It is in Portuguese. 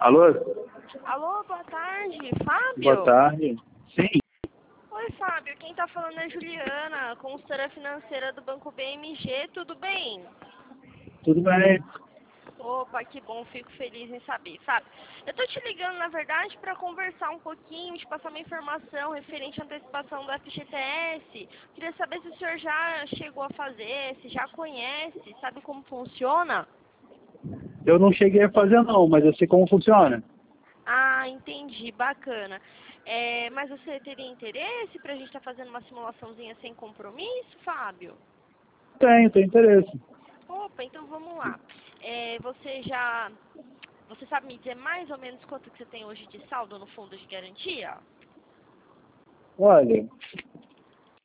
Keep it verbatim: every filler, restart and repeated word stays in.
Alô? Alô, boa tarde, Fábio? Boa tarde. Sim. Oi, Fábio, quem tá falando é Juliana, consultora financeira do Banco B M G, tudo bem? Tudo bem? Opa, que bom, fico feliz em saber. Fábio, eu tô te ligando, na verdade, para conversar um pouquinho, te passar uma informação referente à antecipação do F G T S. Queria saber se o senhor já chegou a fazer, se já conhece, sabe como funciona? Eu não cheguei a fazer não, mas eu sei como funciona. Ah, entendi, bacana. É, mas você teria interesse para a gente estar fazendo uma simulaçãozinha sem compromisso, Fábio? Tenho, tenho interesse. Opa, então vamos lá. É, você já, você sabe me dizer mais ou menos quanto que você tem hoje de saldo no fundo de garantia? Olha,